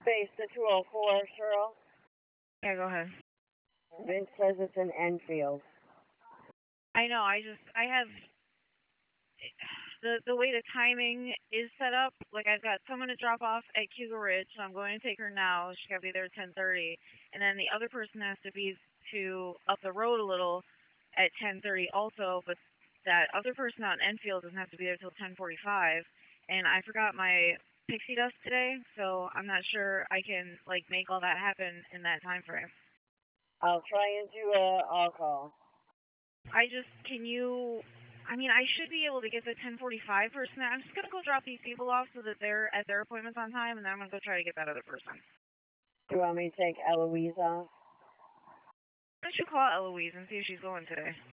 Base to 204, Cheryl. Yeah, go ahead. Vince says it's in Enfield. I know. I have the way the timing is set up. Like I've got someone to drop off at Cougar Ridge, so I'm going to take her now. She got to be there at 10:30, and then the other person has to be to up the road a little at 10:30 also. But that other person out in Enfield doesn't have to be there till 10:45. And I forgot my pixie dust today, so I'm not sure I can like make all that happen in that time frame. I'll try and do a all-call. Can you, I mean, I should be able to get the 10:45 person. I'm just going to go drop these people off so that they're at their appointments on time, and then I'm going to go try to get that other person. Do you want me to take Eloise off? Why don't you call Eloise and see if she's going today?